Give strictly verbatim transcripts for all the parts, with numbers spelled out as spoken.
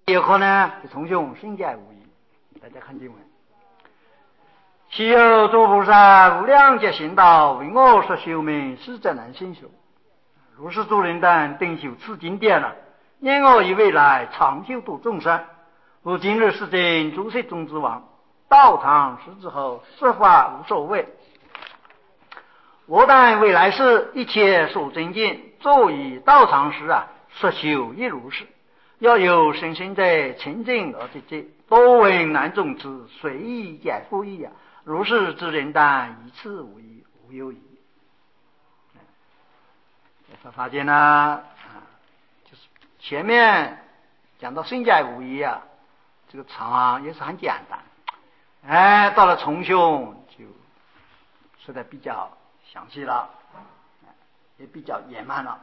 有可能从兄身解无疑。大家看经文，其有诸菩萨无量劫行道，为我所修名，实则难信受。如是诸人等定修此经典了，念我以未来长久度众生。如今日世间诸世中之王，道场时之后，说法无所谓。我但未来世一切所精进，作以道场时啊，所修亦如是。要有生生者清净而知之，多闻难种之，随意解复意啊。如是之人等，一次无疑，无有疑。发发现呢、啊，就是前面讲到身解无疑啊，这个场也是很简单。哎，到了重修就说的比较详细了，也比较圆满了。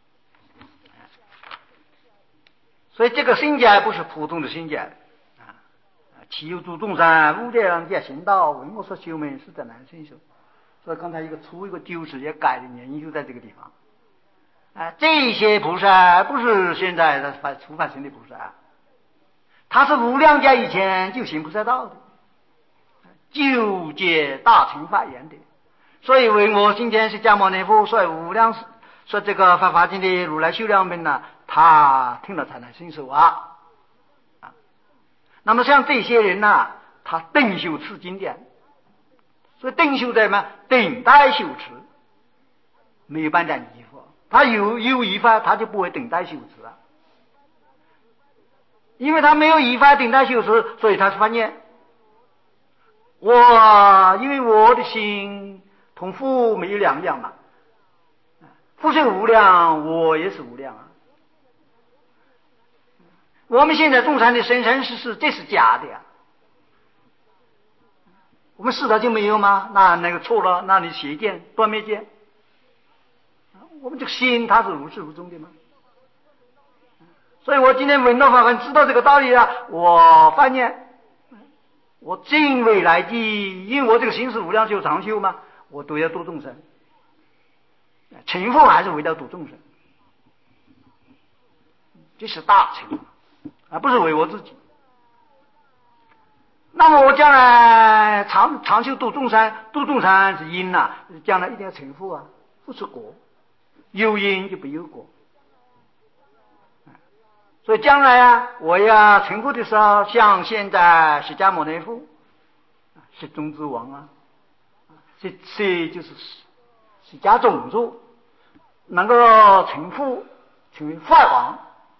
所以这个心解不是普通的心解啊！其有诸众生无量劫行道，为我所修名，实则难信受。所以刚才一个出一个丢失也改的原因就在这个地方。啊，这些菩萨不是现在的发初发心的菩萨，他是无量劫以前就行菩萨道的，九界大乘法言的。所以为我今天是释迦牟尼佛说无量说这个法华经的如来修量门呢，他听了才能信受啊。啊，那么像这些人呢、啊，他定修持经典，所以定修在什么？等待修持，没有半点疑惑。他有有疑法，他就不会等待修持了，因为他没有疑法等待修持，所以他发现我因为我的心同父没有两样嘛，父是无量，我也是无量啊。我们现在众生的生生世世，这是假的呀。我们试了就没有吗？那那个错了，那你邪见断灭见。我们这个心它是无始无终的吗？所以我今天闻到法门知道这个道理了，我发现我尽未来际，因为我这个心是无量修长修嘛，我都要度众生。成佛还是为了度众生，这是大成，而不是为我自己。那么我将来长长修度众生，度众生是因呐、啊，将来一定要成佛啊，不是果，有因就不有果。所以将来啊，我要成佛的时候，像现在释迦牟尼佛，是中之王啊，是是就是释迦种族，能够成佛，成为法王。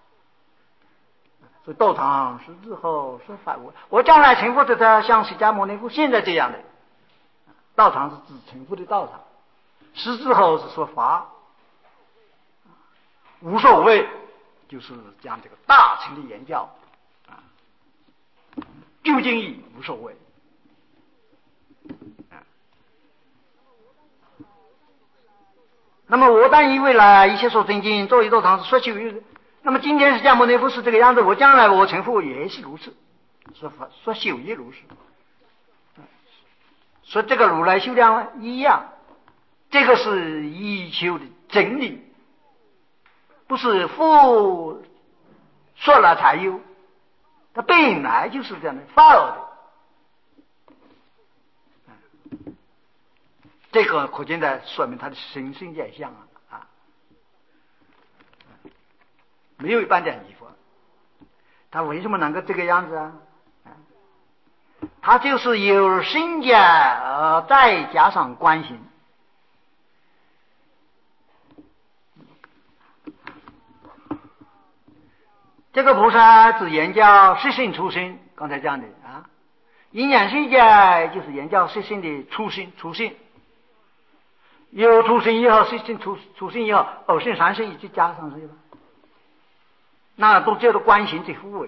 所以道场是日后说法我，我将来成佛的他像释迦牟尼佛现在这样的，道场是指成佛的道场，是之后是说法，无所谓，就是讲这个大乘的言教啊，究竟义无所谓啊。那么我但以未来一切所精进，作为道场是说修于。那么今天释迦牟尼佛是这个样子，我将来我成佛也是如此，说法说修也如是，说这个如来修量一样，这个是一修的真理，不是佛说了才有，它本来就是这样的法尔的，这个可见的说明他的神圣解相啊。没有一半点疑惑，他为什么能够这个样子啊？他就是有身解而再加上观行。这个菩萨只言教实性出身，刚才讲的啊，阴阳身解就是言教实性的出身，出身有出身以后，实性出出身以后，偶性三性一起加上去了。那都叫做观行之护卫。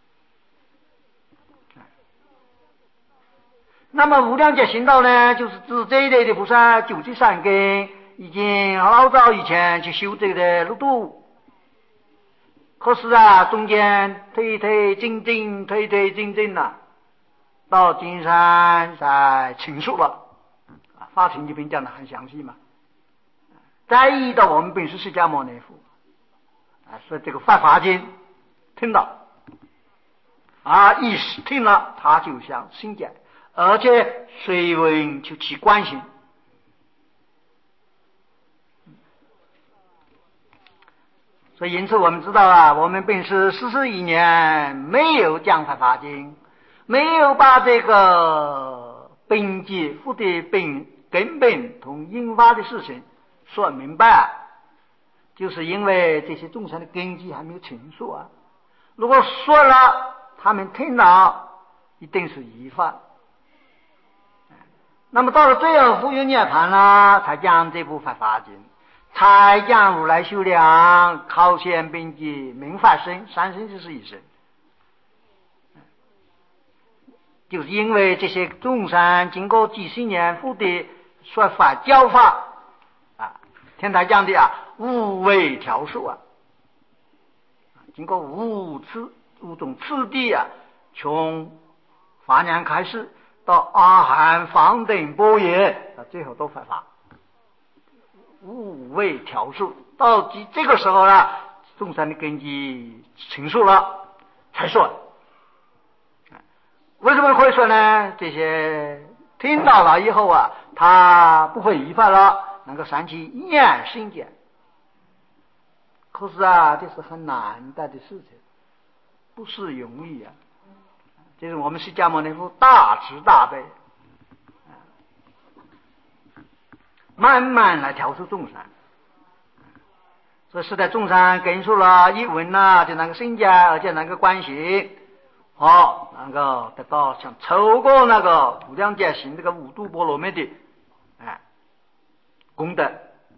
那么无量劫行道呢，就是指这一类的菩萨九级善根已经老早以前去修这个的路途，可是啊中间推推进进推推进进了，到金山才成熟了。法庭这边讲的很详细嘛。再遇到我们本师释迦牟尼佛啊，说这个法华经听到啊，意识听了他就想信解，而且随问就起关心。所以因此我们知道啊，我们本师四十一年没有讲法华经，没有把这个本节复的本根本同引发的事情说明白，就是因为这些众生的根基还没有成熟啊。如果说了，他们听到一定是依法。那么到了最后富有涅槃了，才讲这部法华经，才讲如来修量考显本机明法身，三身就是一身。就是因为这些众生经过几十年复的说法教法啊，天台讲的啊无为调数啊，经过五次五种次第啊，从法然开始到阿含方等般若，到最后都佛法，无为调数。到这个时候呢，众生的根基成熟了，才说。为什么会说呢？这些听到了以后啊，他不会依法了，能够升起一念心见。可是啊，这是很难得的事情，不是容易啊。这是我们释迦牟尼佛大慈大悲，慢慢来调出众生。所以是在众生根熟了，一闻啊，就能够心见，而且能够观行。好，能够得到像透过那个无量劫行这个五度波罗蜜的哎功德。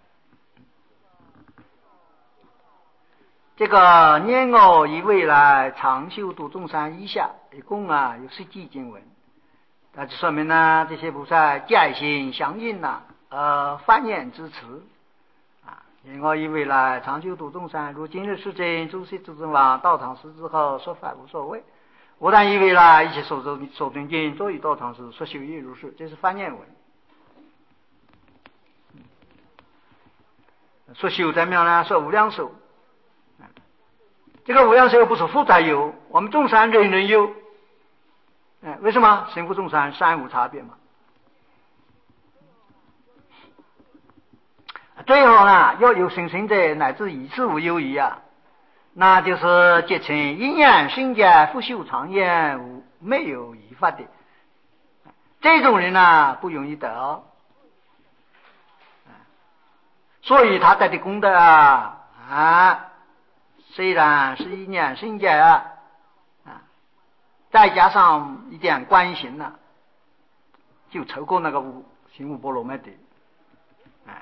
这个念我以未来长修度众生以下，一共啊有十几经文，那就说明呢，这些菩萨戒心相应呐、啊，呃梵言之词啊，念我以未来长修度众生，如今日世间诸世诸尊王道场时之后说法无所谓。我但以为啦，一切所受所尊经，作于道场时所修亦如是，这是梵言文。说修怎么样呢？说无量寿。这个无量寿不是复杂有，我们众生人人有。哎，为什么？身负众生三无差别嘛。最后呢，要有生生者乃至一次无有余啊。那就是结成一念心结不修长远没有依法的，这种人呢不容易得哦。所以他得的功德啊啊，虽然是一念心结啊啊，再加上一点观行呢、啊，就超过那个无行无波罗蜜的。啊，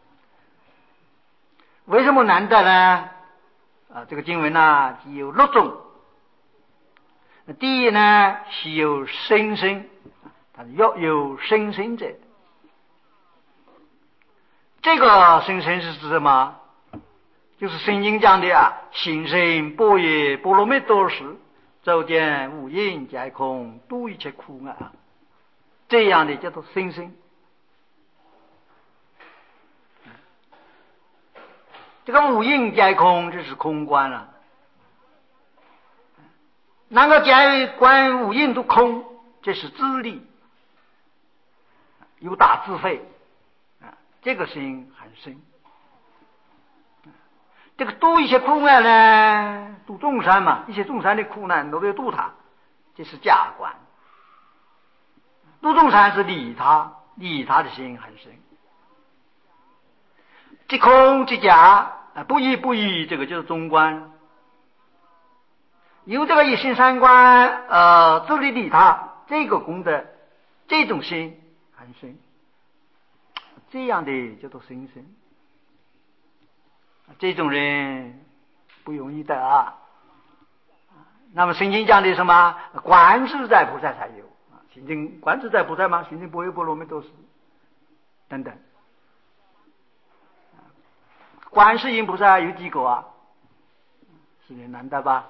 为什么难得呢？啊，这个经文呢有六种。第一呢是有生生，它要有生生者。这个生生是指什么？就是圣经讲的啊，行深般若波罗蜜多时，照见无影皆空，度一切苦厄，这样的叫做生生。这个无影皆空，这是空观了、啊。那个皆观无影都空，这是自利，有大自费啊，这个心很深。这个度一切苦难呢，度众生嘛，一切众生的苦难都要度他，这是假观。度众生是利他，利他的心很深。即空即假，不依不依，这个就是中观。有这个一心三观，呃，自利利他，这个功德，这种心很深，这样的叫做心深。这种人不容易得啊。那么圣经讲的什么？观自在菩萨才有啊，行经观自在菩萨吗？行经般若波罗蜜多时等等。观世音菩萨有几个啊？是很难得吧？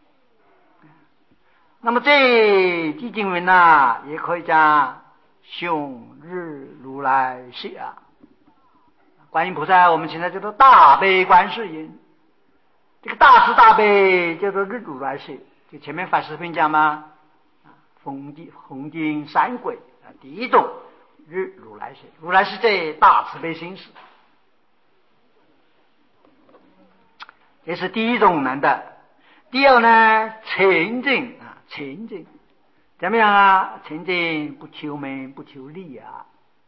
那么这几经文呢，也可以讲雄日如来是啊。观音菩萨我们现在叫做大悲观世音，这个大慈大悲叫做日如来是就前面法师分讲嘛，红金红金三轨啊，第一种日如来是，如来是这大慈悲心事，这是第一种难的。第二呢，清净啊，清净怎么样啊？清净不求名不求利啊。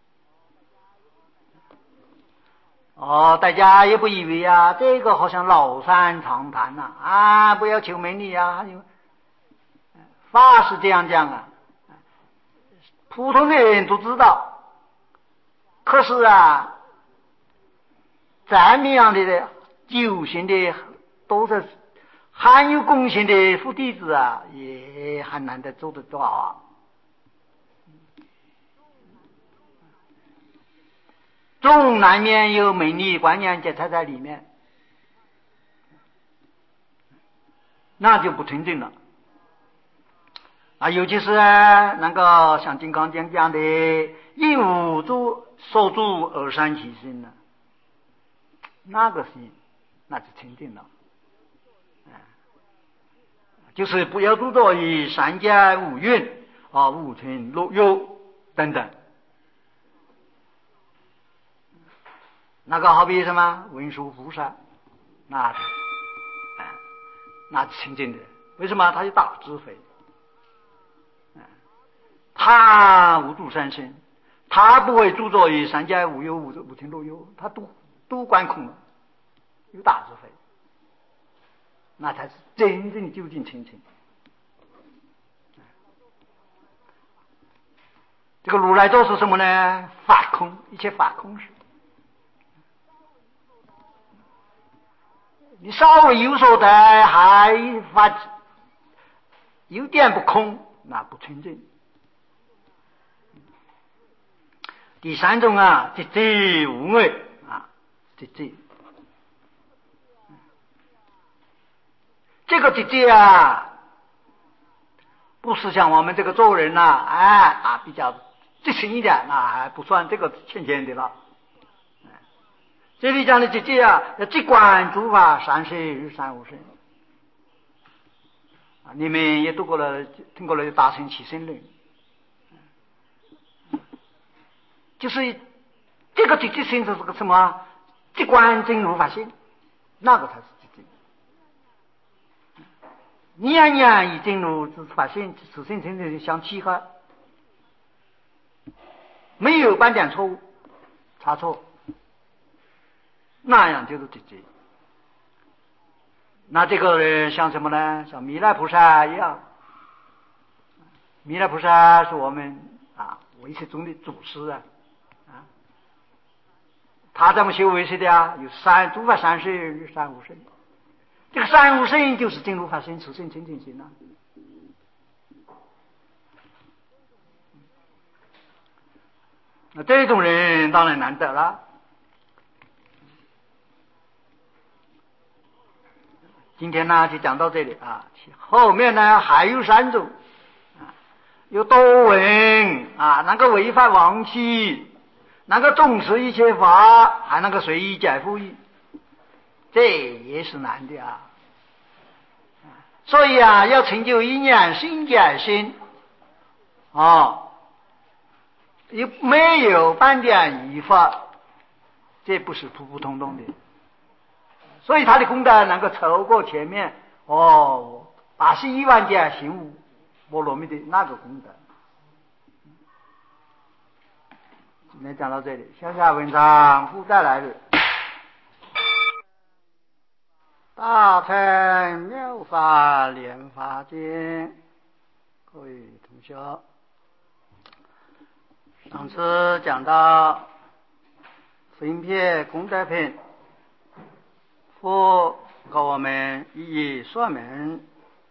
哦，大家也不以为啊，这个好像老生常谈呐、啊，啊，不要求名利啊。法是这样讲啊，普通的人都知道，可是啊，咱们样的修行的都是很有贡献的佛弟子啊，也很难得做得到啊。总难免有美丽观念结插在里面，那就不纯正了啊！尤其是那个像金刚经讲的因无助所助而生其心呢，那个心那就纯正了。就是不要著作于三界五蕴啊、五尘六欲等等。那个好比什么文殊菩萨，那是，哎，那是清净的。为什么？他有大智慧，嗯，他无住三身，他不会著作于三界五欲五五尘六欲，他都都观空了，有大智慧，那才是真正究竟清净。这个如来咒是什么呢？法空，一切法空是。你稍微有所得，还发有点不空，那不纯正。第三种啊，直接无碍啊，直接。这个直接啊，不是像我们这个做人呐、啊，哎啊比较直心一点，那还不算这个欠欠的了。这里讲的直接啊，要直观诸法三世日三无生啊，你们也读过了，听过了《大乘起身论》，就是这个直接性是个什么？直观真如法性，那个才是直接。念念与真如之法性、此性真正相契合，没有半点错误、差错。那样就是直接。那这个人像什么呢？像弥勒菩萨一样。弥勒菩萨是我们啊唯识中的祖师啊，啊，他怎么修唯识的啊？有三诸法三世三无生。这个三无生就是真如法身、此生清净心啊。那这种人当然难得了。今天呢就讲到这里啊，后面呢还有三种啊，有多闻啊，能够违反妄起，能够重视一切法，还能够随意解复义，这也是难的啊。所以啊，要成就一念心解心啊，又没有半点疑惑，这不是普普通通的。所以他的功德能够超过前面哦八十一万件行无波罗蜜的那个功德。今天讲到这里，下下文章附带来日。大乘妙法莲华经，各位同学，上次讲到分别功德品，佛告我们一一说明。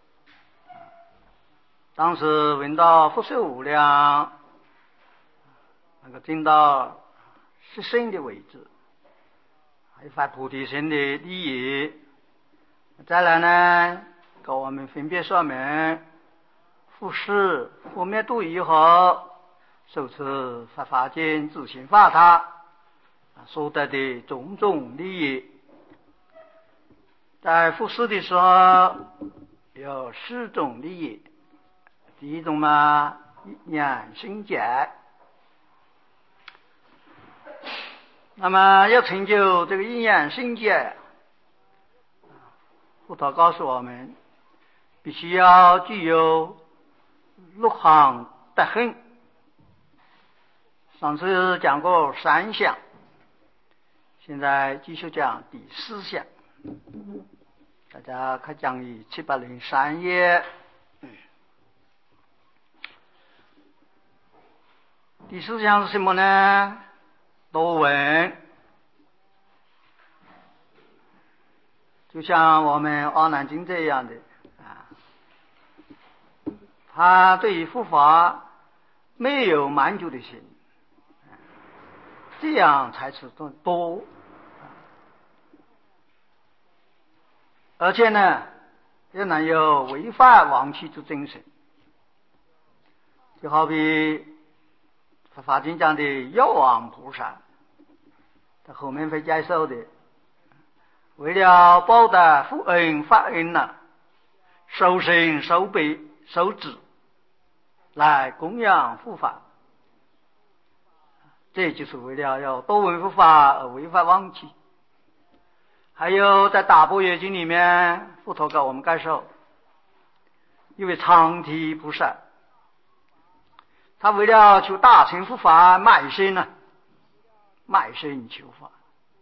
当时闻到福寿无量，那个进到十圣的位置，还发菩提心的利益。再来呢，告我们分别说明复世复灭度以后，受持法华经自行法他所得的种种利益。在复世的时候， 有四种利益。第一种嘛，一念心解。那么要成就这个一念心解，佛陀告诉我们，必须要具有六行德行。上次讲过三项，现在继续讲第四项。大家看讲义七百零三页。第四项是什么呢？多闻。就像我们阿难经这样的啊，他对于佛法没有满足的心，这样才是多。而且呢，也能有违法忘弃之精神。就好比佛法经讲的药王菩萨，他后面会介绍的，为了报答父恩法恩呐，受身受悲受子来供养护法，这就是为了要多闻佛法而违法忘记。还有在大般若经里面，佛陀给我们介绍一位长提菩萨，他为了求大乘佛法卖身呢、啊，卖身求法，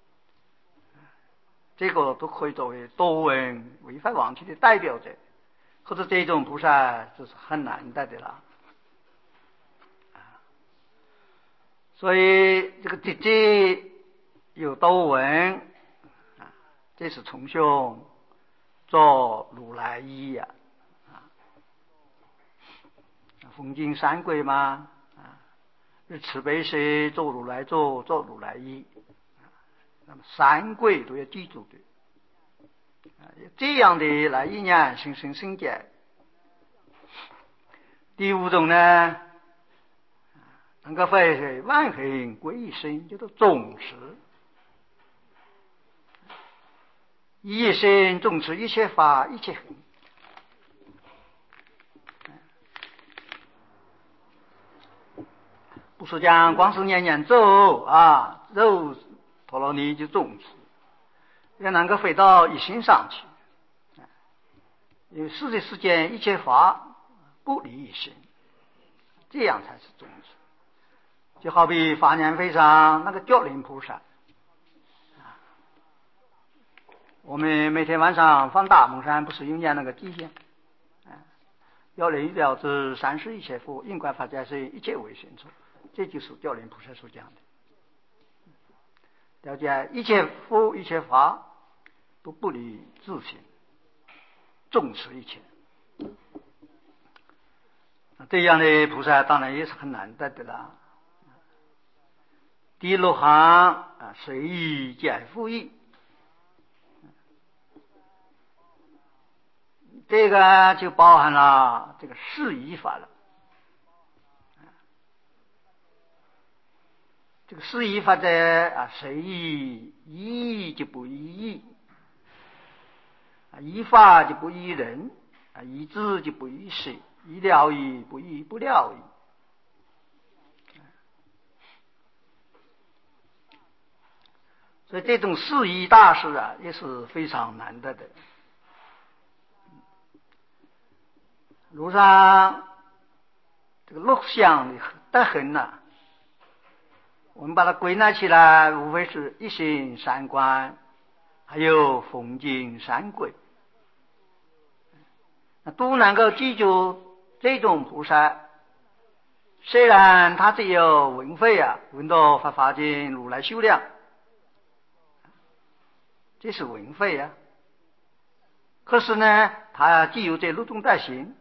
这个都可以作为多闻违法忘记的代表者，或者这种菩萨就是很难得的了。所以这个弟弟有多闻啊，这是从兄做如来衣呀、啊，奉经三归嘛啊，日慈悲时做如来做做如来衣，那么三归都要记住的啊，这样的来一念心生心解。第五种呢，能够会万行归心，叫做总持。一心总持一切法一切行。不是讲光是念念咒啊，咒陀罗尼就总持，也能够飞到一心上去。因为世界世间一切法不离一心，这样才是总持。就好比法念会上那个觉灵菩萨，我们每天晚上放大蒙山不是用念那个偈仙，要灵了知三世一切佛，因观法界是一切为心处，这就是觉灵菩萨所讲的。了解一切佛一切法都不离自心，重持一切。这样的菩萨当然也是很难得的啦。第六行啊，随意解复义，这个就包含了这个释义法了。这个释义法则啊，随意义就不依义，依法就不依人，依智就不依事，依了义不依不了义。所以这种释义大师啊，也是非常难得的。如上这个六项的德行呐、啊，我们把它归纳起来，无非是一心三观，还有奉经三归，那都能够记住这种菩萨。虽然他只有闻会啊，闻到法华经如来修量，这是闻会啊。可是呢，他既有这六种德行，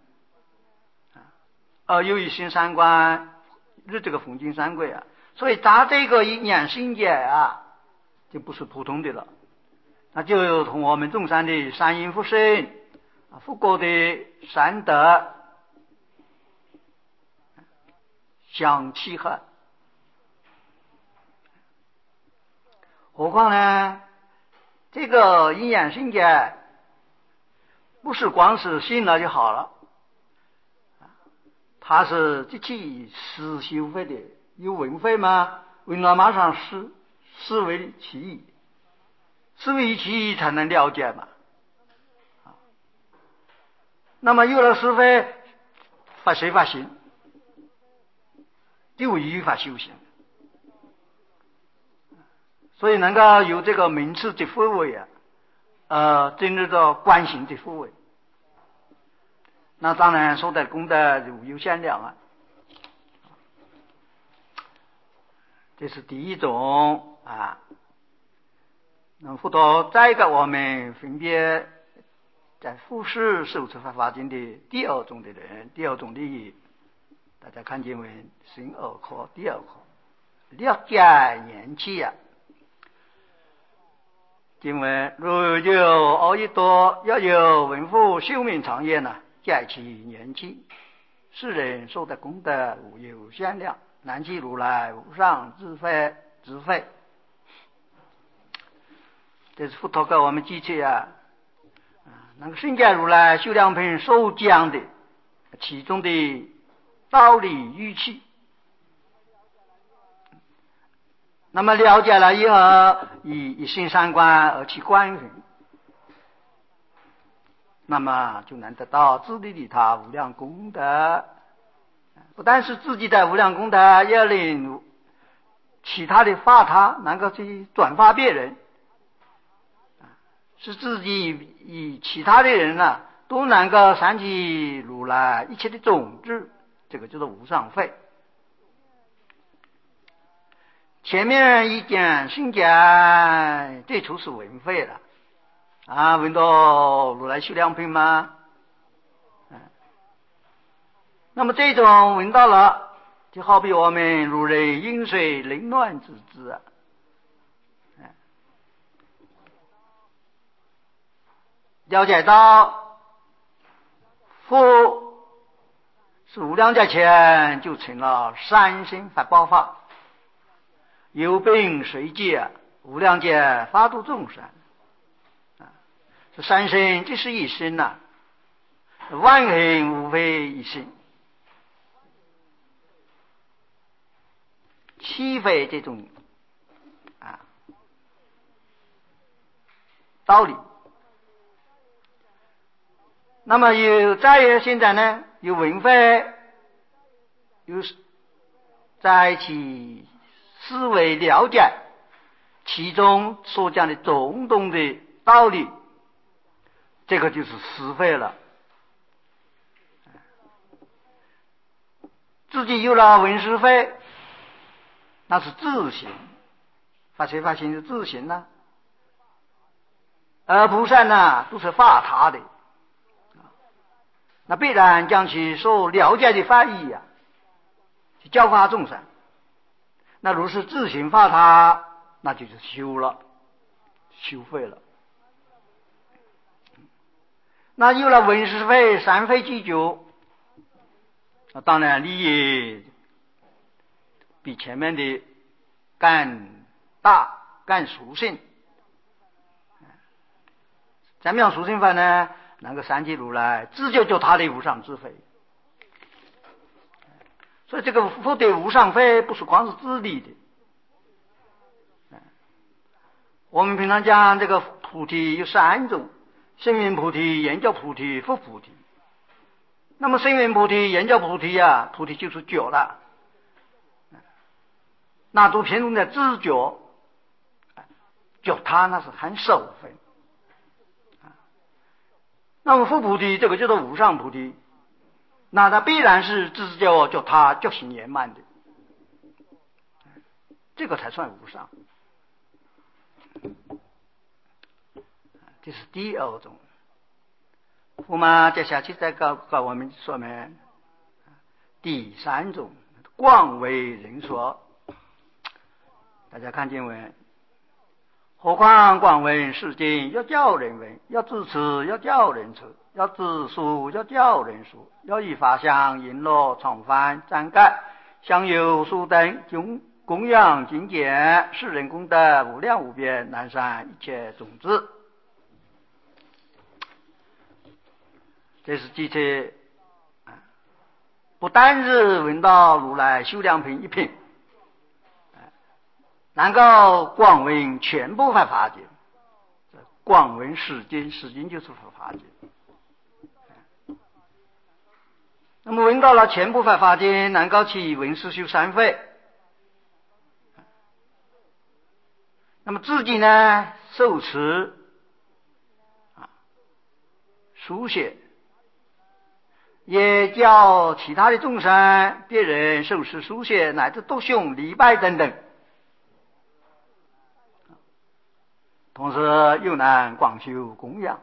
而又一心三观，日这个奉经三归啊，所以他这个一念心解啊，就不是普通的了，那就同我们众生的三因福生啊，佛果的三德相契合。何况呢，这个一念心解不是光是信了就好了，它是极其思修费的。有文费吗？文了马上思思维其意，思维其意才能了解嘛。那么有了思维，发谁发行，就无法修行。所以能够有这个名次的氛围啊，呃，进入到观行的氛围，那当然受的功德就无有限量啊。这是第一种啊。那么佛陀再给我们分别在复世受持法华经的第二种的人，第二种利益，大家看经文行二课第二课，了解年期啊。经文如有恶业多，要有文夫寿命长远呢，解其年期，世人受的功德无有限量，难记如来无上智慧智慧。这是佛陀给我们记起啊，那个圣解如来修量品所讲的其中的道理语气。那么了解了以后，以一心三观而去观人，那么就能得到自利利他无量功德。不但是自己的无量功德，也令其他的法他能够去转发别人，是自己与其他的人呢都能够闪起如来一切的种子，这个叫做无上慧。前面一讲信解最初是文费了啊，闻到如来修量品吗？嗯，那么这种闻到了，就好比我们如人饮水冷暖自知啊。了解到佛是无量劫前就成了三身法报法，有病随界，无量劫发度众生啊。这三身这是一身呐、啊，万行无非一身，岂非这种啊道理？那么有在现在呢，有文费，有在一起思维了解其中所讲的种种的道理，这个就是思维了。自己有了闻思维，那是自行，发谁发行是自行呢、啊？而菩萨呢，都是发他的。那必然将其所了解的法义啊，去教化众生。那如是自行发他，那就是修了，修废了。那有了闻思慧、三非积久，那当然利益比前面的更大、更殊胜。怎么样殊胜法呢？能够三界如来自就就他的无上智慧。所以这个佛的无上慧不是光是自利的。我们平常讲这个菩提有三种：声闻菩提、圆觉菩提、佛菩提。那么声闻菩提、圆觉菩提啊，菩提就是觉了，那都偏重在自觉，觉他那是很受分。那么佛菩提这个叫做无上菩提，那它必然是自觉觉他觉行圆满的，这个才算无上。这是第二种。我们接下去再告告我们说明第三种，广为人说。大家看经文，何况广闻是经，要叫人闻；要自持，要叫人持；要自述，要叫人述；要以法相、璎珞、幢幡、簪盖、香油、书等供养精简，世人功德无量无边，南山一切种子。 这是记册，不单是闻到如来修良品一品，能够广闻全部法华经，广闻世经，世经就是法华经。那么闻到了全部法华经，能够去闻思修三会。那么自己呢，受持啊，书写，也教其他的众生、别人受持书写，乃至读诵、礼拜等等。同时又能广修供养。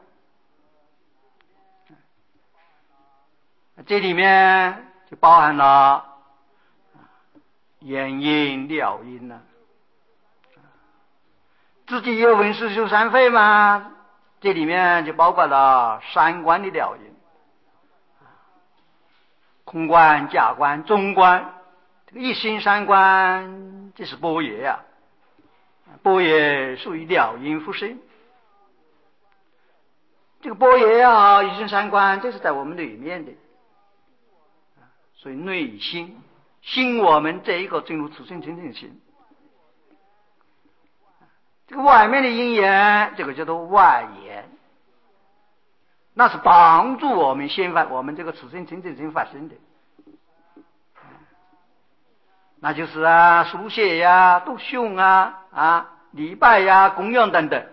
这里面就包含了言音、了音呢、啊。自己有闻思修三会吗？这里面就包括了三观的了音，空观、假观、中观。这个一心三观，这是般若啊。般若属于了音复生。这个般若啊，一心三观，这是在我们里面的。所以内心心，我们这一个进入此生清净心。这个外面的因缘，这个叫做外缘，那是帮助我们先发我们这个此生清净心发生的。那就是啊，书写呀、读诵啊、啊礼拜呀、供养等等。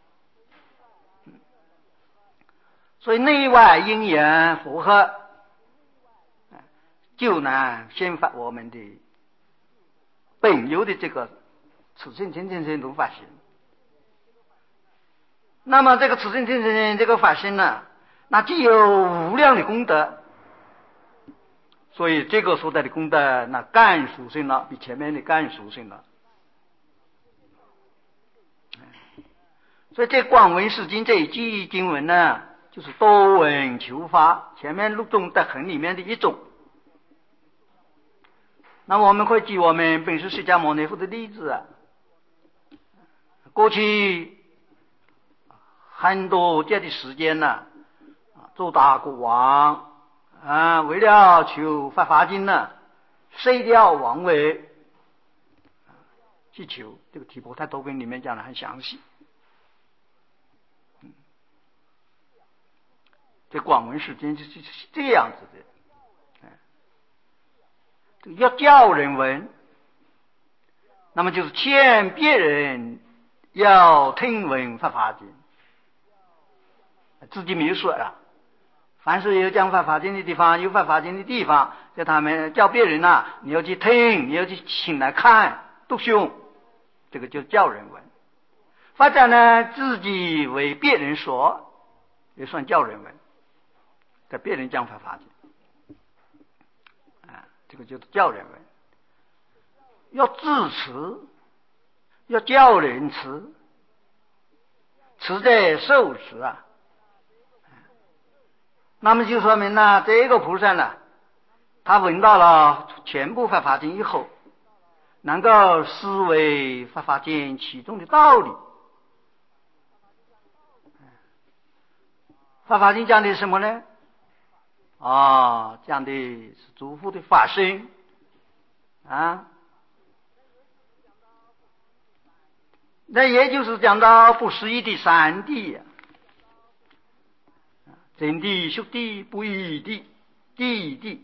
所以内外因缘符合，就能先发我们的本有的这个此生清净心如法心。那么这个此生清净心这个法心呢，那既有无量的功德，所以这个所带的功德那更殊胜了，比前面的更殊胜了。所以这广闻世经这一句经文呢，就是多闻求法，前面六种德行里面的一种。那么我们可以举我们本师释迦牟尼佛的例子啊，过去很多这的时间呢，做大国王啊，为了求法华经呢，舍掉王位去求。这个提婆太多品里面讲的很详细。嗯，这广闻世经就是这样子的。要教人闻，那么就是劝别人要听闻法华经，自己没有说了。凡是有讲法华经的地方，有法华经的地方，叫他们叫别人啊，你要去听，你要去请来看读诵，这个就教人闻。发展呢，自己为别人说，也算教人闻，给别人讲法华经。这个就是教人闻，要自持，要教人持，持在受持啊。那么就说明呢，这个菩萨呢，他闻到了全部法华经以后，能够思维法华经其中的道理。法华经讲的是什么呢？啊，讲的是诸佛的法身啊，那也就是讲到不思议的三谛啊，真谛、修谛、不异谛、谛谛。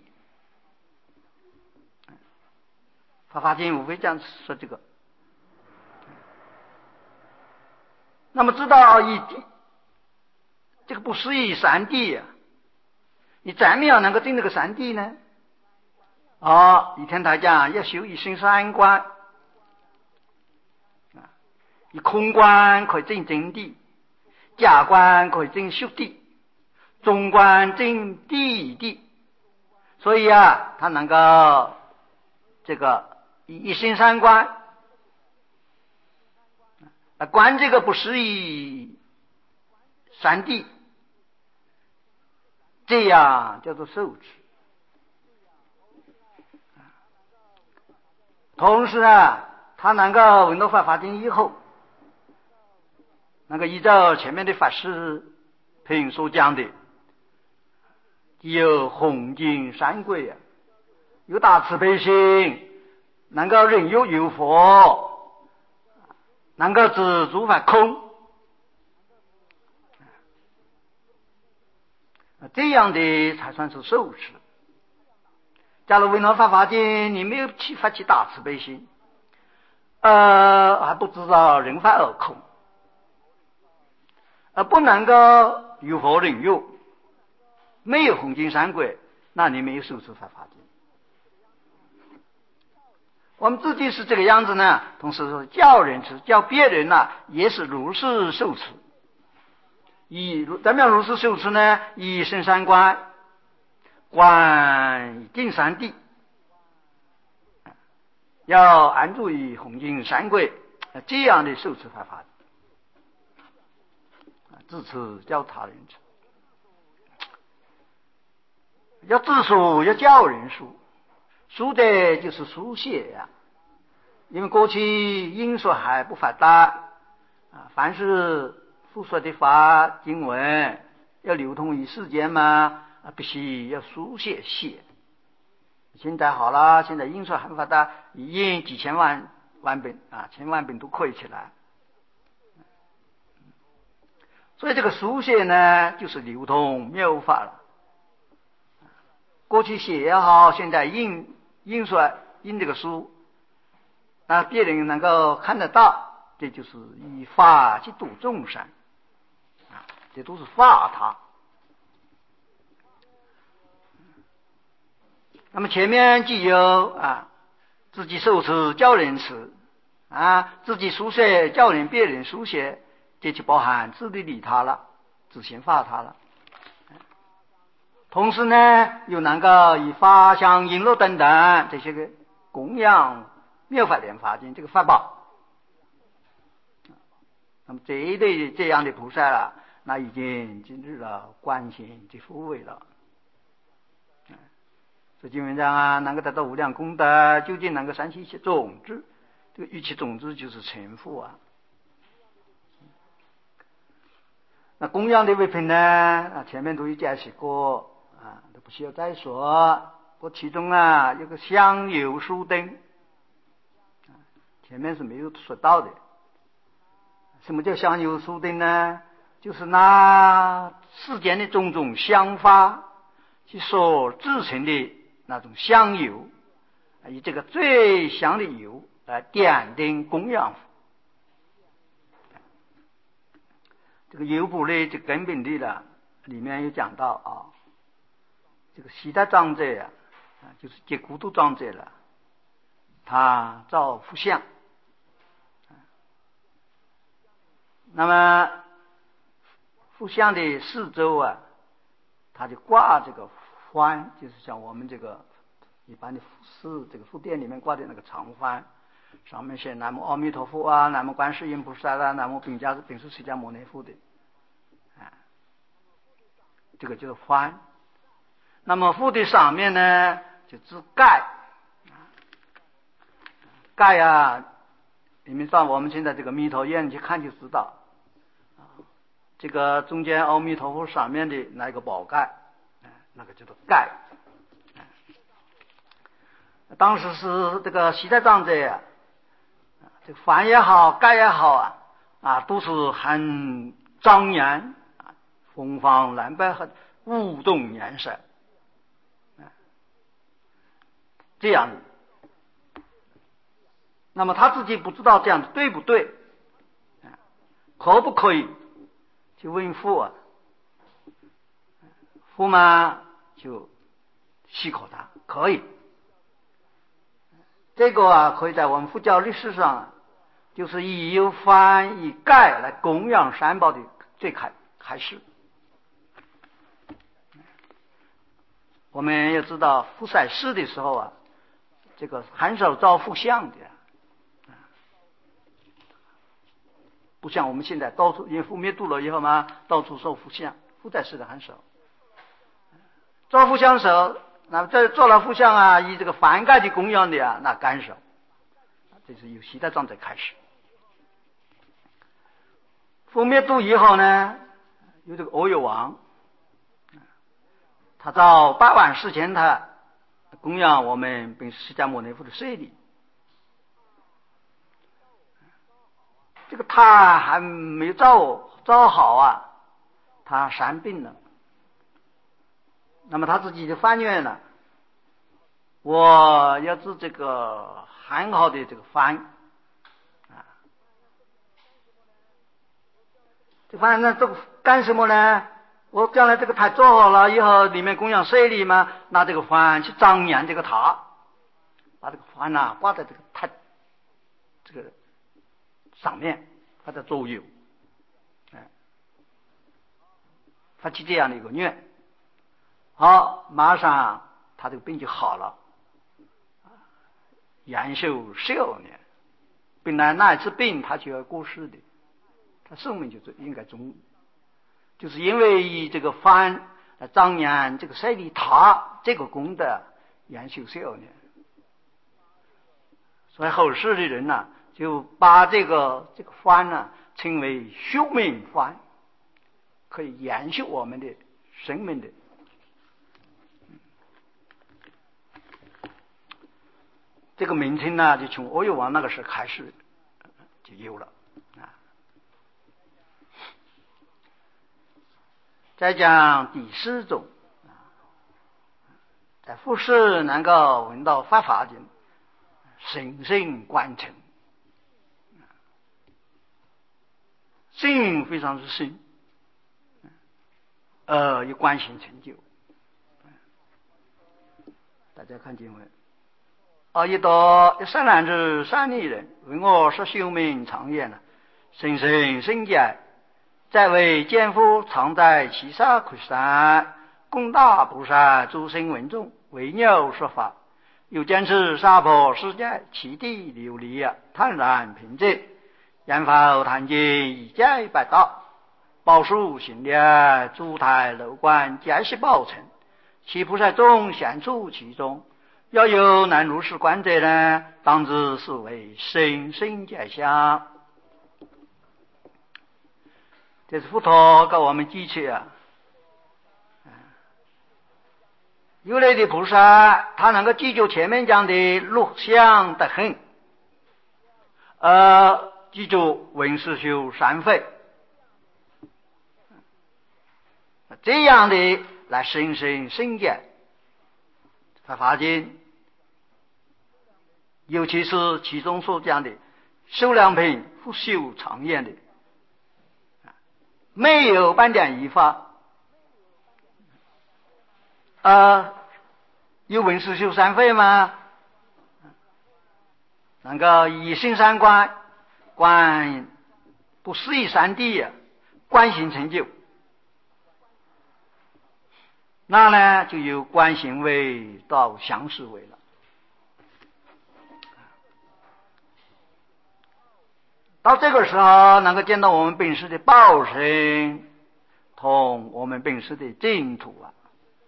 法华经无非讲说这个。那么知道一谛，这个不思议三谛啊，你怎么样能够证这个三谛呢？哦，以前他讲要修一心三观，以空观可以证真谛，假观可以证修谛，中观证谛谛。所以啊，他能够这个以一心三观，观这个不思议三谛，这样叫做受持。同时啊，他能够闻到法华经以后，能够依照前面的法师品所讲的， 既有红净三贵啊，有大慈悲心，能够忍辱有佛，能够知诸法空，这样的才算是受持。假如为了发法经，你没有去发起大慈悲心，呃，还不知道人法而空，而不能够有佛忍辱，没有红净三贵，那你没有受持发法经。我们自己是这个样子呢，同时说教人持，教别人呢、啊、也是如是受持。以怎么样如是受持呢？以身三观，观净三谛，要安住于红净三贵，这样的受持法法，自持教他人持。要自书，要教人书，书的就是书写呀、啊。因为过去印刷还不发达啊，凡是复说的法经文要流通于世间嘛，啊，必须要书写写。现在好了，现在印刷很发达，一印几千万万本啊，千万本都可以起来。所以这个书写呢，就是流通妙法了。过去写也好，现在印印刷印这个书，那别人能够看得到，这就是以法去度众生啊，这都是法他。那么前面既有啊自己受持教人持啊，自己书写教人别人书写，这就包含自利利他了，自行法他了。同时呢，又能够以法香璎珞等等这些个供养妙法莲华经这个法宝。那么这一类这样的菩萨了，那已经进入了观行的福位了。这经文章啊，能够得到无量功德，究竟能够生起一切种子，这个一切种子就是成佛啊。那供养的物品呢，啊，前面都有解释过啊，都不需要再说。不过其中啊，有个香油酥灯，前面是没有说到的。什么叫香油酥灯呢？就是拿世间的种种香花去所制成的那种香油，以这个最香的油来点灯供养。这个油补呢，这根本的了，里面有讲到啊，这个西大长者啊，就是结孤独长者了，他造佛像，那么佛像的四周啊，他就挂这个幡，就是像我们这个一般的寺这个佛殿里面挂的那个长幡，上面写南无阿弥陀佛啊，南无观世音菩萨啊，南无本迦本师释迦牟尼佛的，啊，这个就是幡。那么佛的上面呢，就自盖，盖啊，你们到我们现在这个弥陀院去看就知道，啊，这个中间阿弥陀佛上面的那个宝盖，啊，那个叫做盖。当时是这个西太长者啊，这个幡也好，盖也好啊，啊，都是很庄严啊，风放蓝白和舞动颜色，啊，这样。那么他自己不知道这样子对不对，啊，可不可以去问父啊？父嘛就许可他可以。这个啊，可以在我们佛教历史上，啊，就是以有幡以盖来供养三宝的最开开始。我们要知道佛在世的时候啊，这个很少造佛像的，不像我们现在到处，因为佛灭度了以后嘛，到处造佛像，佛在世的很少。造佛像时，那么这做了佛像啊，以这个幡盖的供养的啊，那更少。这是由西大长者开始。佛灭度以后呢，有这个阿育王， 他早八万四千台供养我们本释迦牟尼佛的舍利。这个他还没造造好啊，他生病了，那么他自己就发愿了，我要做这个很好的这个饭啊，这饭呢，这个干什么呢？我将来这个塔做好了以后，里面供养舍利嘛，拿这个饭去张扬这个塔，把这个饭呐、啊、挂在这个塔这个上面，它的左右，哎，发起这样的一个愿，好，马上他这个病就好了，延寿十二年。本来那一次病他就要过世的，他寿命就应该终，就是因为这个饭来张扬这个舍利塔这个功德，延寿十二年。所以后世的人呢、啊，就把这个这个饭呢称为寿命饭，可以延续我们的生命的。这个名称呢，就从阿育王那个时候开始就有了啊。再讲第四种啊，在复世能够闻到法华经，深深观成，心非常之深，呃，有观行成就。大家看经文。阿逸多一三男子三女人，为我说修命长远了，生生生解，在为奸夫常在其沙苦山，供大菩萨诸生闻众，为鸟说法，又见此娑婆世界，其地琉璃啊，坦然平静，然后谈经以解百道，宝树行列，诸台楼观，皆是宝成，其菩萨众显处其中。要有能如是观者呢，当知是为生生解相。这是佛陀给我们记起啊，有类的菩萨他能够记住前面讲的六相得恨，呃，记住闻思修三废，这样的来生生生解法华经，尤其是其中所讲的修良品复修长远的，没有半点一法，呃，有闻思修三废吗？能够以心三观，观不思议三谛啊，观行成就，那呢就由观行位到详实位了。到这个时候能够见到我们本师的报身同我们本师的净土啊。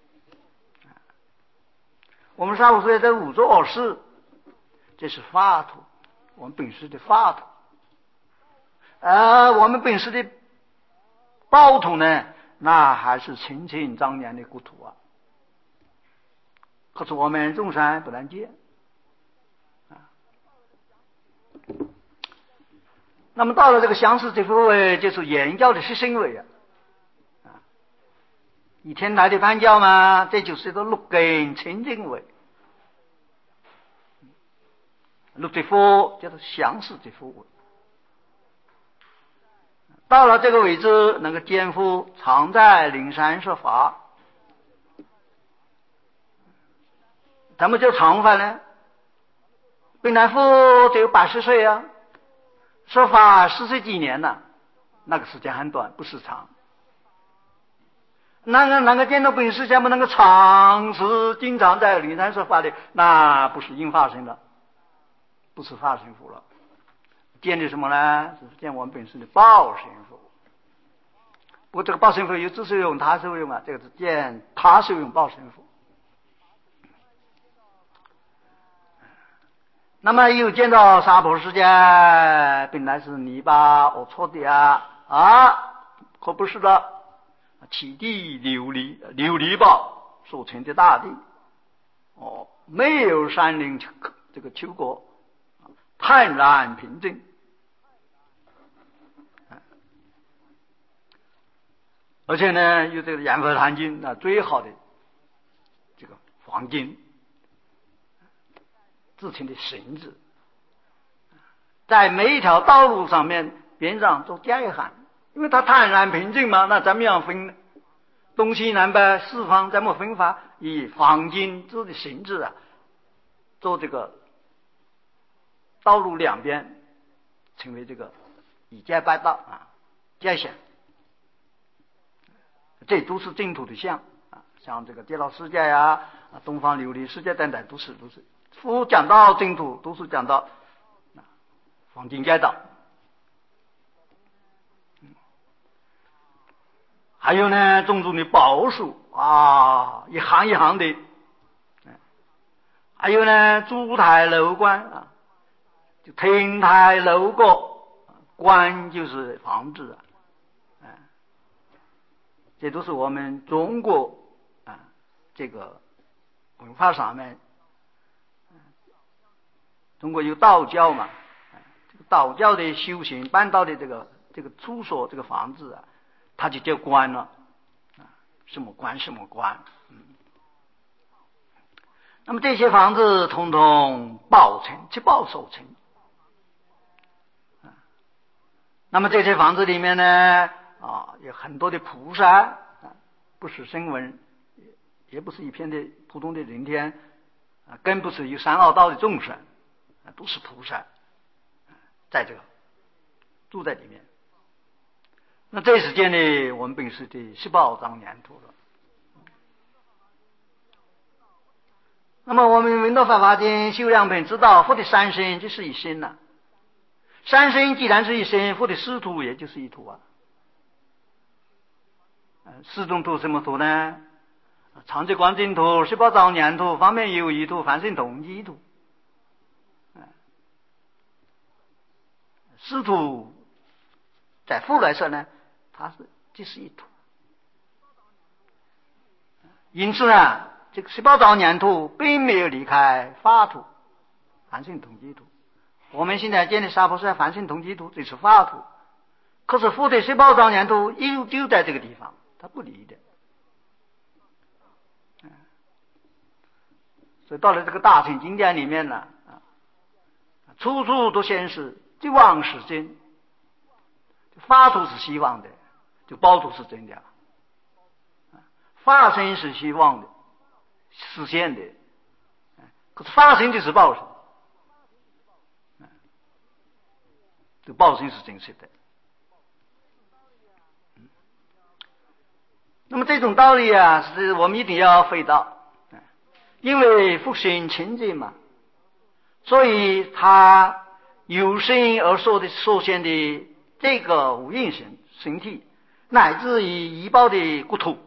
我们上午说的五座事，这是法土，我们本师的法土。而我们本师的报土呢，那还是清净庄严的国土啊，可是我们众生不能见啊。那么到了这个详实这部位，就是言教的实行位啊，啊，以天台的梵教嘛，这就是一个六根清净位，六地佛叫做详实这部位。到了这个位置，那个奸夫常在灵山说法，怎么叫长法呢？本来佛只有八十岁啊，说法四十几年了，那个时间很短，不是长。那个那个见到本师像不能够长时经常在灵山说法的，那不是应化身了，不是化身佛了。见的什么呢？是见我们本师的报身佛。不过这个报身佛有自受用他受用啊，这个是见他受用报身佛。那么又见到娑婆世界本来是泥巴龌龊的啊，啊，可不是的，其地琉璃琉璃宝所成的大地，哦，没有山林这个丘壑，泰然平静。而且呢，有这个阳佛坛经啊，最好的这个黄金，自成的绳子，在每一条道路上面边上做界限，因为它坦然平静嘛，那怎么样分呢？东西南北四方怎么分法？以黄金做的绳子啊，做这个道路两边成为这个以界拜道啊，界限。这都是净土的像啊，像这个极乐世界呀、啊、东方琉璃世界等等，都是都是。佛讲到净土，都是讲到啊黄金界道。嗯，还有呢，种种的宝树啊，一行一行的。嗯，还有呢，烛台楼观啊，就亭台楼阁，观就是房子啊。这都是我们中国啊这个文化上面，中国有道教嘛，这个道教的修行办道的这个这个处所这个房子啊，它就叫观了啊，什么观什么观。嗯，那么这些房子统统宝成，七宝所成啊。那么这些房子里面呢？啊，有很多的菩萨啊，不是声闻，也不是一片的普通的人天啊，更不是有三恶道的众生啊，都是菩萨，在这个住在里面。那这时间呢，我们本是第十八章年头了。那么我们文道法华经修两本知道，佛的三身就是一身呐、啊。三身既然是一身，佛的师徒也就是一徒啊。四种图什么图呢？常寂观净土、十八庄严土、方面有义土、凡圣同居土。师徒在佛来说呢，它是这是一土。因此呢，这个十八庄严土并没有离开法土、凡圣同居土。我们现在见的娑婆世凡圣同居土，这是法土。可是佛的十八庄严土又就在这个地方，它不离的。所以到了这个大乘经典里面呢，啊，处处都显示这妄是真，法土是希望的，就报土是真的，法身是希望的，实现的，可是法身就是报身，这报身是真实的。那么这种道理啊，是我们一定要会到。因为佛性清净嘛，所以他有身而说的所现的这个五蕴身身体，乃至于一报的国土，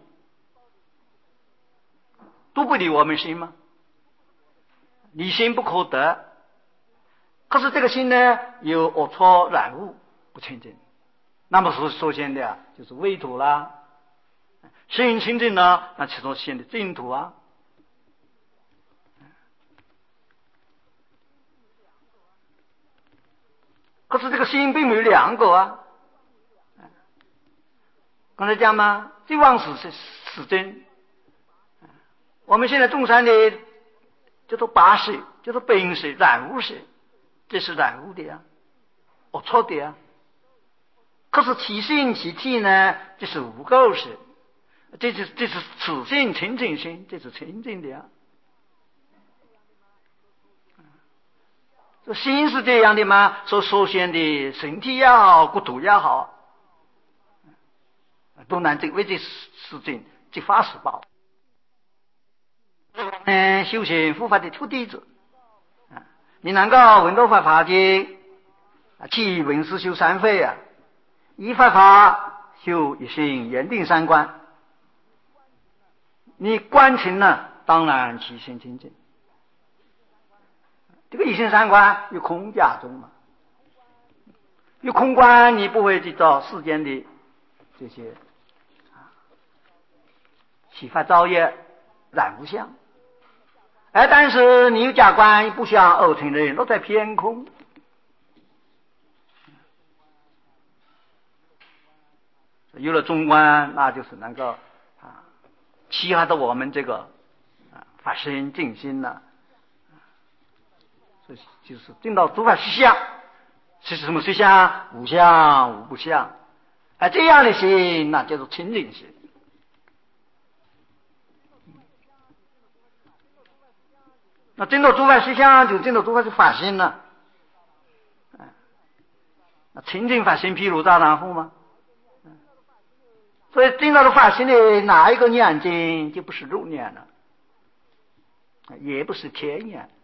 都不离我们心吗？离心不可得。可是这个心呢，有恶错染污，不清净。那么所所现的啊，就是秽土啦。心清净呢，那其中现的净土啊。可是这个心并没有两个啊，刚才讲嘛，这妄是是是真。我们现在中山的叫做八识，叫做本识、染污识，这是染污的呀、啊，我错的呀、啊。可是其性其体呢，这是无垢识，这是这是此性清净心，这是清净的呀、啊。这心是这样的吗？所所现的身体也好，国土也好，都难这为这事情即法实报。嗯，修行佛法的徒弟子啊，你能够闻到法华经，去闻思修三会啊，依法法修一心严定三观，你观清了，当然其心清净。这个一心三观有空假中嘛，有空观你不会去找世间的这些啊，启发造业然无相。哎，但是你有假观不相而成人，都在偏空。有了中观，那就是能够啊，启发到我们这个啊发心静心了。所以就是进到诸法实相，是什么实相？无相无不相。哎，这样的心，那叫做清净心。那进到诸法实相，就进到诸法的法心了。那清净法心，譬如大然后吗？所以进到了法心里，哪一个念经就不是入念了，也不是天念。